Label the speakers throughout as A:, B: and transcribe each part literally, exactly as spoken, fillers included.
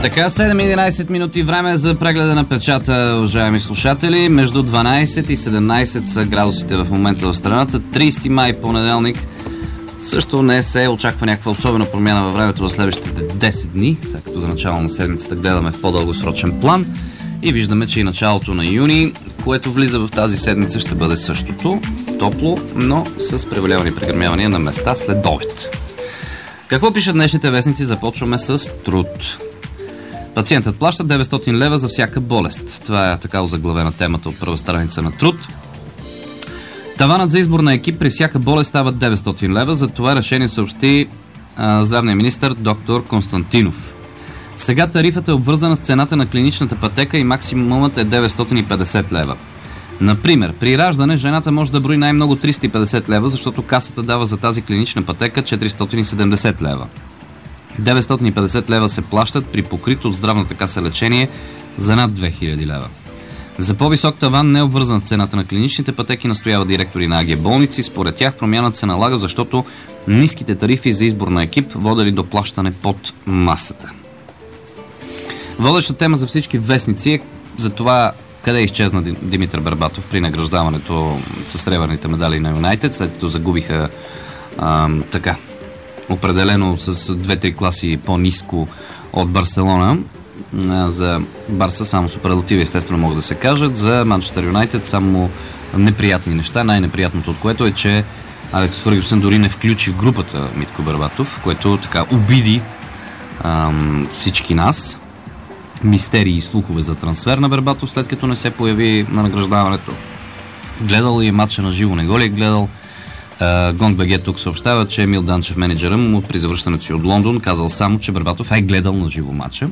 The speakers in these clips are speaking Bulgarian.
A: Така, седем и единайсет минути време за прегледа на печата, уважаеми слушатели. Между дванайсет и седемнайсет са градусите в момента в страната. трийсети май, понеделник. Също не се очаква някаква особена промяна във времето в следващите десет дни, сега като за начало на седмицата гледаме в по-дългосрочен план и виждаме, че и началото на юни, което влиза в тази седмица, ще бъде същото. Топло, но с превалявани прегърмявания на места след обед. Какво пишат днешните вестници? Започваме с труд. Пациентът плаща деветстотин лева за всяка болест. Това е така озаглавена темата от първа страница на труд. Таванът за избор на екип при всяка болест става деветстотин лева. За това решение съобщи а, здравният министър доктор Константинов. Сега тарифата е обвързана с цената на клиничната пътека и максимумът е деветстотин и петдесет лева. Например, при раждане жената може да брои най-много триста и петдесет лева, защото касата дава за тази клинична пътека четиристотин и седемдесет лева. деветстотин и петдесет лева се плащат при покрито от здравната каса лечение за над две хиляди лева. За по-висок таван не е обвързан с цената на клиничните пътеки, настоява директори на АГ болници. Според тях промяната се налага, защото ниските тарифи за избор на екип водели до плащане под масата. Водеща тема за всички вестници е за това къде изчезна Димитър Бербатов при награждаването с сребърните медали на Юнайтед, след като загубиха а, така определено с две-три класи по-ниско от Барселона. За Барса само суперлативи естествено могат да се кажат. За Манчестър Юнайтед само неприятни неща. Най-неприятното от което е, че Алекс Фъргюсън дори не включи в групата Митко Бербатов, което така обиди ам, всички нас. Мистерии и слухове за трансфер на Бербатов, след като не се появи на награждаването. Гледал ли е матча на живо? Не го ли е гледал? Гонг БГ тук съобщава, че Емил Данчев, менеджера му при завръщането си от Лондон, казал само, че Бербатов е гледал на живо матча,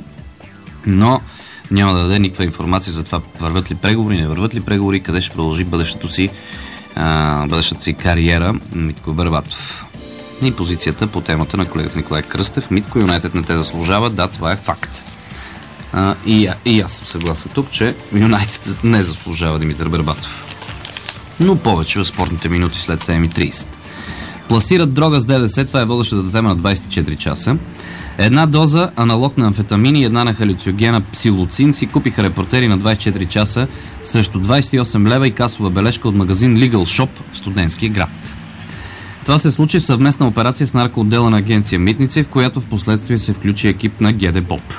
A: но няма да даде никаква информация за това върват ли преговори, не върват ли преговори, къде ще продължи бъдещето си, а, бъдещата си кариера Митко Бербатов. И позицията по темата на колегата Николай Кръстев. Митко Юнайтед не те заслужава, да, това е факт. А, и, и аз съм съгласен тук, че Юнайтед не заслужава Димитър Бербатов. Но повече в спортните минути след седем и трийсет. Пласират дрога с ДДС, това е водещата тема на двайсет и четири часа. Една доза аналог на амфетамин и една на халюциногена псилоцин си купиха репортери на двайсет и четири часа срещу двайсет и осем лева и касова бележка от магазин Legal Shop в Студентския град. Това се случи в съвместна операция с наркоотдела на агенция Митници, в която в последствие се включи екип на ГДБОП.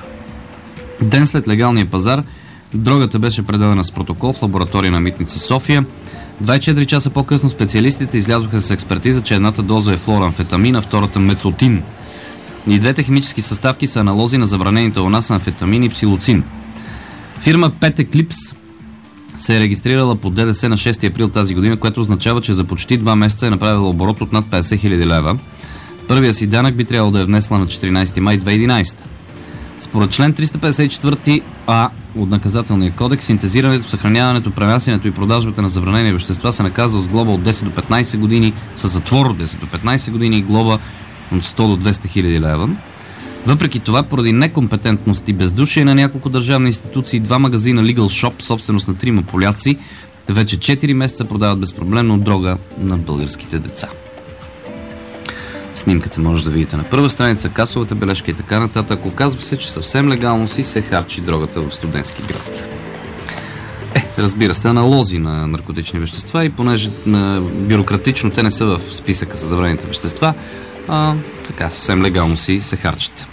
A: Ден след легалния пазар, дрогата беше предадена с протокол в лаборатория на Митница София. двайсет и четири часа по-късно специалистите излязоха с експертиза, че едната доза е флорамфетамин, а втората мецотин. И двете химически съставки са аналози на забранените у нас амфетамин и псилоцин. Фирма пет Eclipse се е регистрирала по ДДС на шести април тази година, което означава, че за почти два месеца е направила оборот от над петдесет хиляди лева. Първия си данък би трябвало да е внесла на четиринайсети май две хиляди и единайсета. Според член триста петдесет и четвърти А от наказателния кодекс, синтезирането, съхраняването, пренасянето и продажбата на забранени вещества се наказва с глоба от десет до петнайсет години, с затвор от десет до петнайсет години и глоба от сто до двеста хиляди лева. Въпреки това, поради некомпетентност и бездушие на няколко държавни институции, два магазина Legal Shop, собственост на трима поляци, вече четири месеца продават безпроблемно дрога на българските деца. Снимката може да видите на първа страница, касовата бележка и така нататък. Оказва се, че съвсем легално си се харчи дрогата в Студентски град. Е, разбира се, аналози на наркотични вещества и понеже на бюрократично те не са в списъка с забранените вещества, а, така, съвсем легално си се харчат.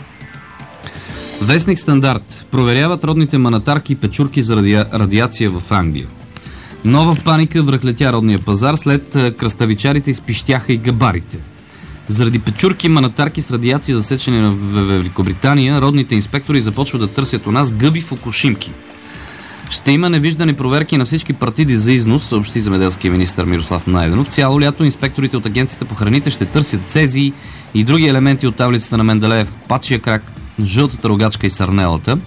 A: Вестник Стандарт. Проверяват родните манатарки и печурки за радиа... радиация в Англия. Нова паника връхлетя родния пазар след кръставичарите изпищяха и габарите. Заради печурки манатарки с радиация, засечени в Великобритания, родните инспектори започват да търсят у нас гъби фукушимки. Ще има невиждани проверки на всички партиди за износ, съобщи земеделския министър Мирослав Найденов. Цяло лято инспекторите от Агенцията по храните ще търсят цезии и други елементи от таблицата на Менделеев, пачия крак, жълтата рогачка и сарнелата.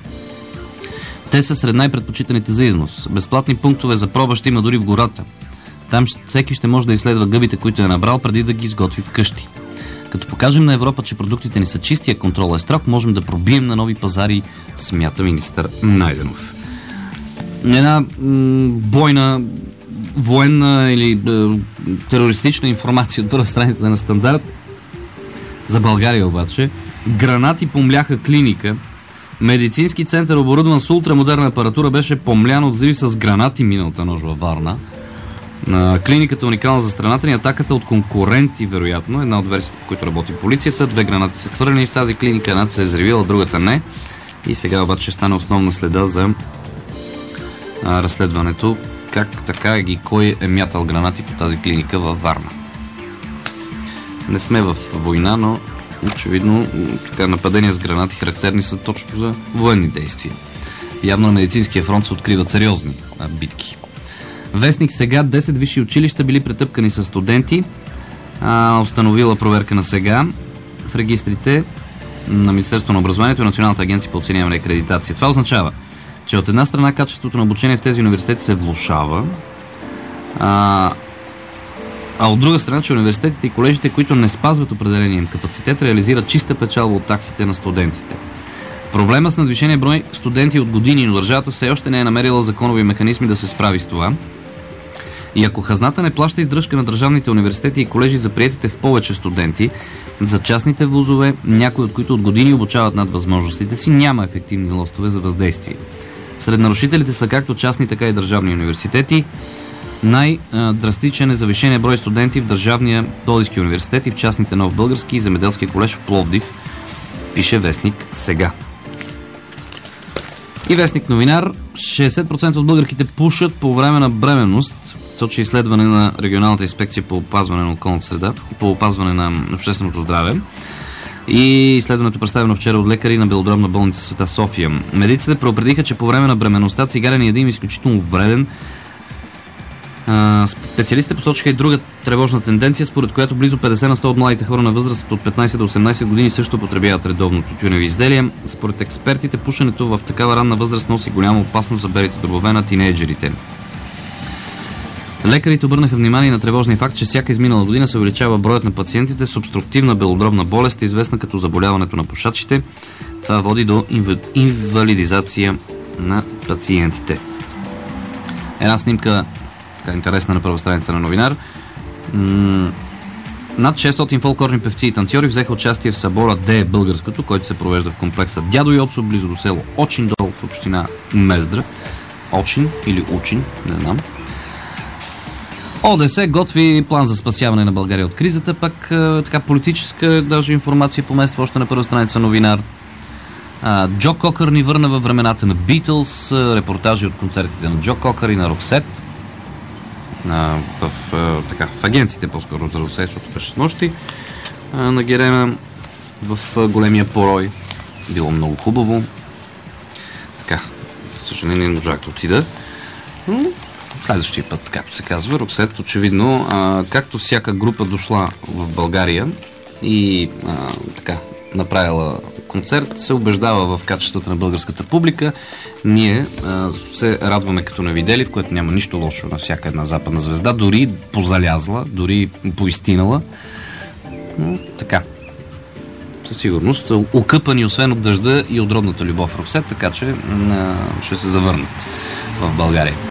A: Те са сред най-предпочитаните за износ. Безплатни пунктове за проба ще има дори в гората. Там всеки ще може да изследва гъбите, които е набрал, преди да ги изготви вкъщи. Като покажем на Европа, че продуктите ни са чисти, а контролът е строг, можем да пробием на нови пазари, смята министър Найденов. Една м- бойна, военна или е, терористична информация от първа страница на Стандарт. За България обаче. Гранати помляха клиника Медицински център, оборудван с ултрамодерна апаратура, беше помлян от взрив с гранати миналата нощ във Варна. На клиниката уникална за страната ни, атаката от конкуренти, вероятно, една от версиите, по които работи полицията. Две гранати са хвърлени в тази клиника, едната се е взривила, другата не. И сега обаче ще стане основна следа за а, разследването. Как така и кой е мятал гранати по тази клиника във Варна. Не сме в война, но очевидно така, нападения с гранати характерни са точно за военни действия. Явно на медицинския фронт се откриват сериозни а, битки. Вестник Сега, десет висши училища били претъпкани с студенти. А, установила проверка на Сега в регистрите на Министерството на образованието и Националната агенция по оценяване и акредитация. Това означава, че от една страна качеството на обучение в тези университети се влошава, а, а от друга страна, че университетите и колежите, които не спазват определения им капацитет, реализират чиста печалба от таксите на студентите. Проблема с надвишения брой студенти от години, но държавата все още не е намерила законови механизми да се справи с това. И ако хазната не плаща издръжка на държавните университети и колежи за приетите в повече студенти, за частните вузове, някои от които от години обучават над възможностите си, няма ефективни лостове за въздействие. Сред нарушителите са както частни, така и държавни университети. Най-драстичен е завишения брой студенти в Държавния Пловдивски университет и в частните Нов български и Земеделския колеж в Пловдив, пише вестник Сега. И вестник Новинар, шейсет процента от българките пушат по време на бременност, сочи изследване на Регионалната инспекция по опазване на околната среда, по опазване на общественото здраве. И изследването представено вчера от лекари на Белодробна болница Света София. Медиците предупредиха, че по време на бременността цигареният дим е изключително вреден. Специалистите посочиха и друга тревожна тенденция, според която близо петдесет на сто от младите хора на възраст от петнайсет до осемнайсет години също потребяват редовно тютюневи изделия. Според експертите, пушенето в такава ранна възраст носи голяма опасност за белите дробове на тинейджерите. Лекарите обърнаха внимание на тревожния факт, че всяка изминала година се увеличава броят на пациентите с обструктивна белодробна болест, известна като заболяването на пушачите. Това води до инвалидизация на пациентите. Една снимка, така интересна, на първа страница на Новинар. М- над шестстотин фолклорни певци и танцори взеха участие в събора Де българското, който се провежда в комплекса Дядо Йоцо, близо до село Очиндол в община Мездра. Очин или Учин, не знам. ОДС готви план за спасяване на България от кризата, пък така политическа даже информация помества още на първа страница Новинар. А, Джо Кокър ни върна във времената на Beatles, репортажи от концертите на Джо Кокър и на Роксет. А, в, а, така, в агенциите по-скоро за Роксет, защото беше с нощи а, на Герема в а, големия порой. Било много хубаво. Така, съжаление не можах да отида. Следващия път, както се казва, Роксет, очевидно, а, както всяка група дошла в България и а, така направила концерт, се убеждава в качествата на българската публика. Ние а, се радваме като навидели, в което няма нищо лошо на всяка една западна звезда, дори позалязла, дори поистинала. Но така, със сигурност, окъпани освен от дъжда и от родната любов Роксет, така че а, ще се завърнат в България.